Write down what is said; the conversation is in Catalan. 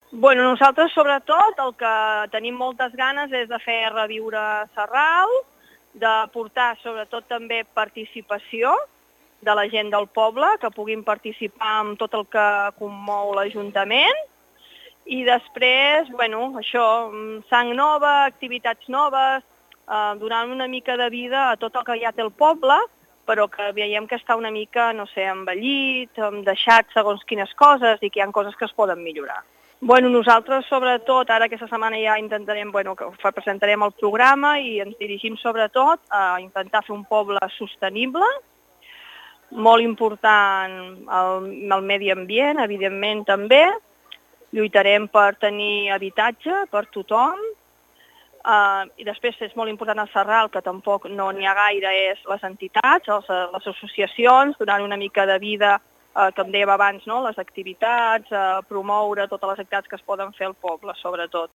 Bueno, nosaltres sobretot el que tenim moltes ganes és de fer reviure Sarral, de portar sobretot també participació de la gent del poble, que puguin participar en tot el que commou l'Ajuntament, i després, bueno, això, sang nova, activitats noves, donant una mica de vida a tot el que ja té el poble, però que veiem que està una mica, no sé, envellit, deixat segons quines coses i que hi ha coses que es poden millorar. Bueno, nosaltres sobretot, ara aquesta setmana ja intentarem, que presentarem el programa i ens dirigim sobretot a intentar fer un poble sostenible, molt important el medi ambient, evidentment també. Lluitarem per tenir habitatge per tothom. I després és molt important el Sarral, que tampoc no n'hi ha gaire, és les entitats, les associacions, donant una mica de vida, com dèiem abans, no? Les activitats, promoure totes les activitats que es poden fer al poble, sobretot.